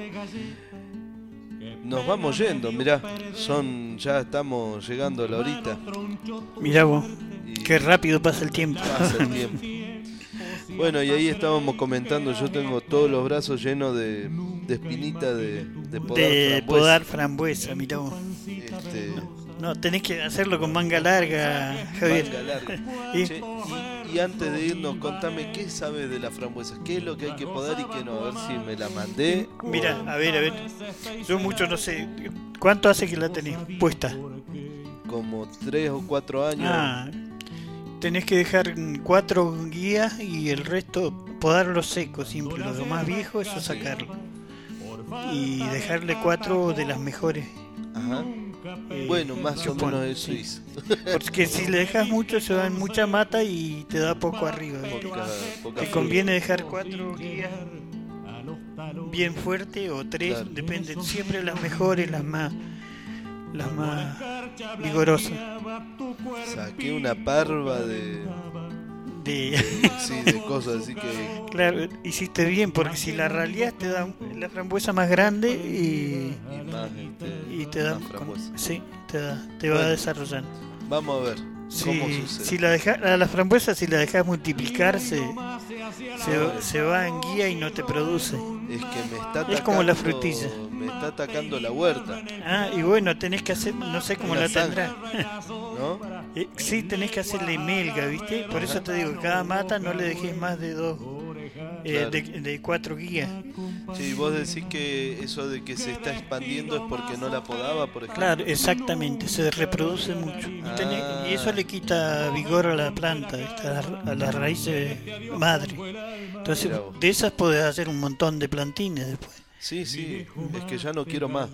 Nos vamos yendo, mirá, ya estamos llegando a la horita. Mirá vos, qué rápido pasa el tiempo. Pasa el tiempo. Bueno, y ahí estábamos comentando, yo tengo todos los brazos llenos de espinita de podar frambuesa, mirá vos. No, tenés que hacerlo con manga larga, Javier. Manga larga. Che, y antes de irnos, contame qué sabes de las frambuesas, qué es lo que hay que podar y qué no, a ver si me la mandé. Mira, a ver, yo mucho no sé. ¿Cuánto hace que la tenés puesta? Como 3 o 4 años. Tenés que dejar 4 guías y el resto podarlo seco, siempre. Lo más viejo, eso sacarlo. Y dejarle 4 de las mejores. Ajá. Bueno, más o menos eso hice. Porque si le dejas mucho se va en mucha mata y te da poco arriba. Poca te conviene dejar 4 guías bien fuerte o 3, claro. Depende. Siempre las mejores, las más vigorosas. Saqué una parva de cosas así que... Claro, hiciste bien, porque si la ralías te da la frambuesa más grande y te da frambuesa. Sí, te va desarrollando. Vamos a ver cómo sucede. Si la dejas, a la frambuesa, si la dejas multiplicarse, se va en guía y no te produce. Es que me está atacando, es como la frutilla. Me está atacando la huerta. Y bueno, tenés que hacer, no sé cómo la tendrás. ¿No? Sí, tenés que hacerle melga, ¿viste? Por eso te digo, cada mata no le dejes más de 2, claro. de 4 guías. Sí, vos decís que eso de que se está expandiendo es porque no la podaba, por ejemplo. Claro, exactamente, se reproduce mucho. Y eso le quita vigor a la planta, a las raíces madre. Entonces, de esas podés hacer un montón de plantines después. Sí, es que ya no quiero más.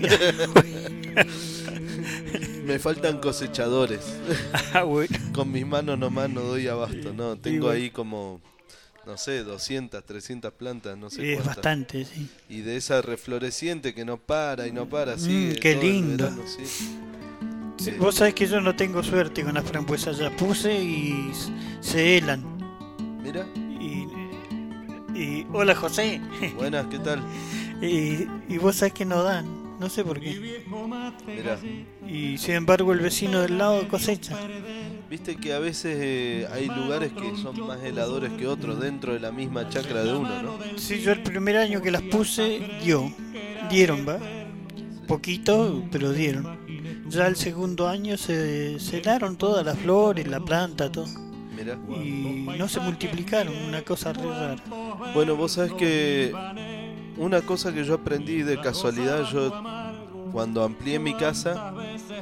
Me faltan cosechadores. Bueno. Con mis manos nomás no doy abasto, no. Tengo ahí como, no sé, 200, 300 plantas, no sé es cuántas. Bastante, sí. Y de esa refloreciente que no para y no para, sigue qué todo lindo. el verano, sí. Vos sabés que yo no tengo suerte con las frambuesas, ya puse y se helan. Mira. Y Hola, José. Buenas, ¿qué tal? Y vos sabés que no dan, no sé por qué. Mirá, Y sin embargo el vecino del lado cosecha. viste que a veces hay lugares que son más heladores que otros dentro de la misma chacra de uno, ¿no? Sí, yo el primer año que las puse, dieron, ¿va? Poquito, pero dieron. Ya el segundo año se helaron todas las flores, la planta, todo. Mirá. Y no se multiplicaron, una cosa re rara. Bueno, vos sabés que una cosa que yo aprendí de casualidad, yo cuando amplié mi casa,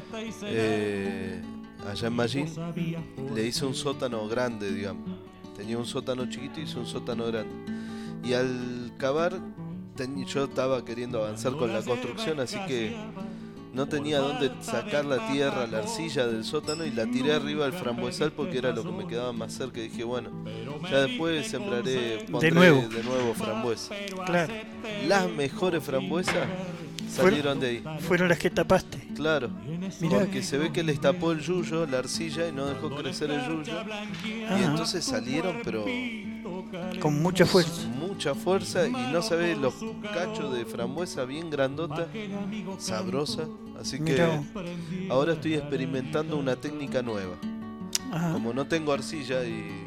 allá en Mallín, le hice un sótano grande, digamos. Tenía un sótano chiquito y hice un sótano grande. Y al cavar, yo estaba queriendo avanzar con la construcción, así que no tenía dónde sacar la tierra, la arcilla del sótano, y la tiré arriba del frambuesal porque era lo que me quedaba más cerca. Y dije, bueno, ya después pondré de nuevo frambuesa. Claro. Las mejores frambuesas salieron de ahí. Fueron las que tapaste. Claro, Mirá. porque se ve que les tapó el yuyo, la arcilla, y no dejó crecer el yuyo. Y Ajá. entonces salieron, pero Con mucha fuerza. mucha fuerza, y no sabés, los cachos de frambuesa bien grandota, sabrosa. Así que Mirá vos. ahora estoy experimentando una técnica nueva. Ajá. Como no tengo arcilla, y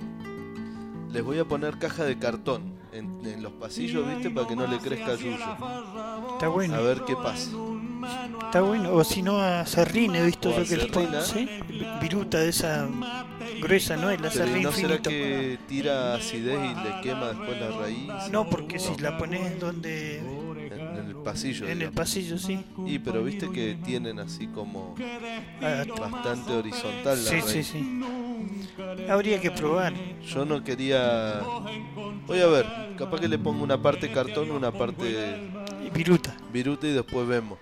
les voy a poner caja de cartón en los pasillos, ¿viste? Para que no le crezca yuyo. Está bueno. A ver qué pasa. Está bueno. O si no, a serrín, he visto O yo a que les ponen. serrín, ¿Sí? Viruta de esa gruesa, ¿no? Es la Pero ¿y serrín no será finito. que tira acidez y le quema después la raíz? No, porque si la pones donde... En el pasillo, En el digamos. pasillo, sí. Y pero viste que tienen así como Ah, bastante horizontal la sí, raíz. sí, sí. Habría que probar. Yo no quería... Voy a ver, capaz que le pongo una parte cartón, una parte Viruta. viruta, y después vemos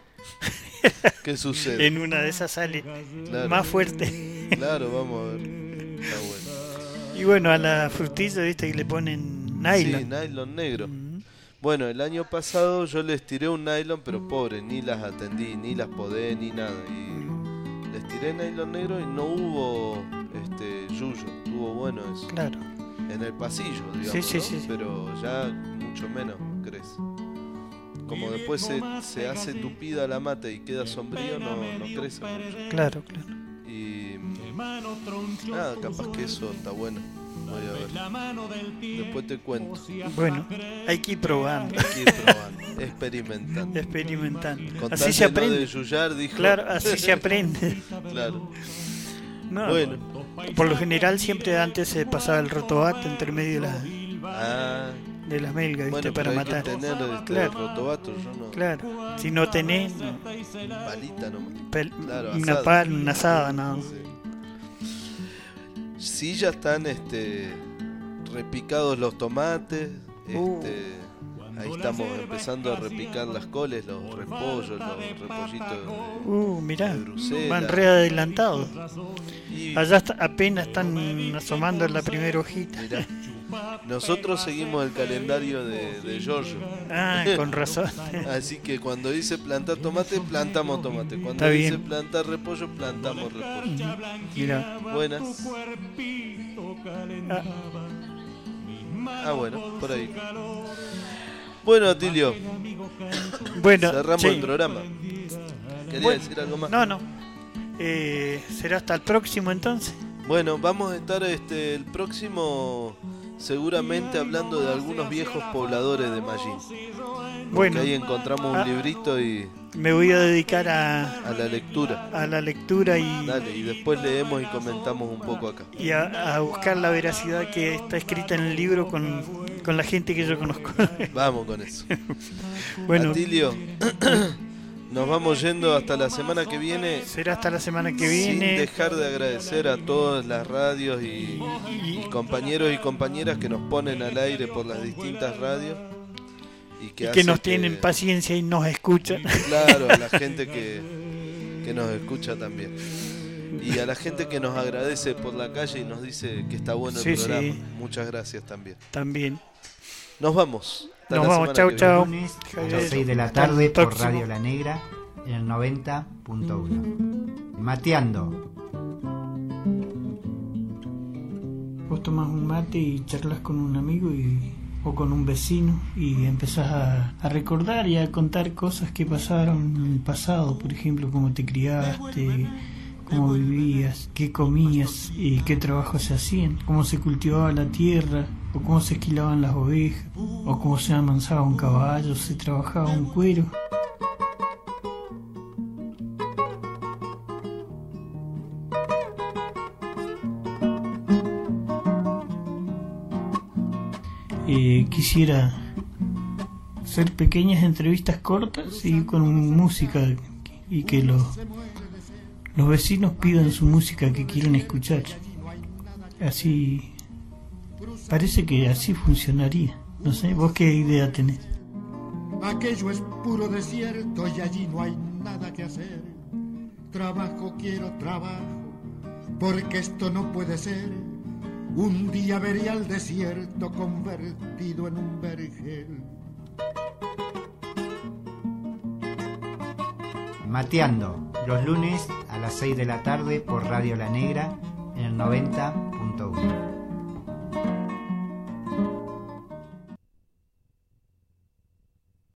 qué sucede. En una de esas sale Claro. más fuerte. Claro, vamos a ver. Está bueno. Y bueno, a la frutilla, viste que le ponen nylon. Sí, nylon negro. Bueno, el año pasado yo les tiré un nylon, pero pobre, ni las atendí, ni las podé, ni nada. Y les tiré nylon negro y no hubo yuyo, estuvo bueno eso. Claro. En el pasillo, digamos, Sí, sí, ¿no? sí, sí. Pero ya mucho menos crece. Como después se hace tupida la mata y queda sombrío, no crece mucho. Claro, claro. Y nada, capaz que eso está bueno. Voy a ver. Después te cuento. Bueno, hay que ir probando, Hay que ir probando, experimentando. experimentando. Con Así tal se de no aprende. de yuyar, dijo. Claro, así se aprende. Claro. No, Bueno. por lo general siempre antes se pasaba el rotobato entre medio Ah, de las melgas, ¿viste? bueno, Para pero hay matar. que tener Claro. rotobato, yo no. Claro, si no tenés, no. Palita nomás. Claro, una asada. pala, una asada, no. Sí, ya están repicados los tomates. Ahí estamos empezando a repicar las coles, los repollos, los repollitos Mirá, de Bruselas. van re adelantados. Y Allá apenas están asomando la primera hojita. mirá, nosotros seguimos el calendario de Giorgio. Ah, con razón. Así que cuando dice plantar tomate, plantamos tomate. Cuando Está dice bien. plantar repollo, plantamos repollo. Mirá. Buenas. Ah, Bueno, por ahí. Bueno, Atilio, bueno, cerramos sí. el programa. ¿Quería Bueno, decir algo más? No. Será hasta el próximo entonces. Bueno, vamos a estar el próximo seguramente hablando de algunos viejos pobladores de Mallín. Bueno, Que ahí encontramos un librito y me voy a dedicar a la lectura. la lectura y Dale, y después leemos y comentamos un poco acá. a buscar la veracidad que está escrita en el libro con la gente que yo conozco. Vamos con eso. Bueno, Atilio, nos vamos yendo hasta la semana que viene. será hasta la semana que Sin viene. dejar de agradecer a todas las radios y compañeros y compañeras que nos ponen al aire por las distintas radios. Y Que hacen nos tienen paciencia y nos escuchan. Claro, a la gente que nos escucha también. Y a la gente que nos agradece por la calle y nos dice que está bueno el Sí, programa. sí. Muchas gracias también. También. Nos vamos. Hasta Nos la vamos, semana chau, que chau. Lunes a Javier, las 6 de la hasta el tarde por próximo. Radio La Negra en el 90.1. Mateando. Vos tomás un mate y charlas con un amigo y o con un vecino y empezás a recordar y a contar cosas que pasaron en el pasado, por ejemplo, cómo te criaste, cómo vivías, qué comías y qué trabajos se hacían, cómo se cultivaba la tierra, o cómo se esquilaban las ovejas, o cómo se amansaba un caballo, se trabajaba un cuero. Quisiera hacer pequeñas entrevistas cortas y con música, y que los vecinos pidan su música que quieren escuchar. Así parece que así funcionaría. No sé, ¿vos qué idea tenés? Aquello es puro desierto y allí no hay nada que hacer. Trabajo, quiero trabajo, porque esto no puede ser. Un día vería el desierto convertido en un vergel. Mateando, los lunes a las 6 de la tarde por Radio La Negra en el 90.1.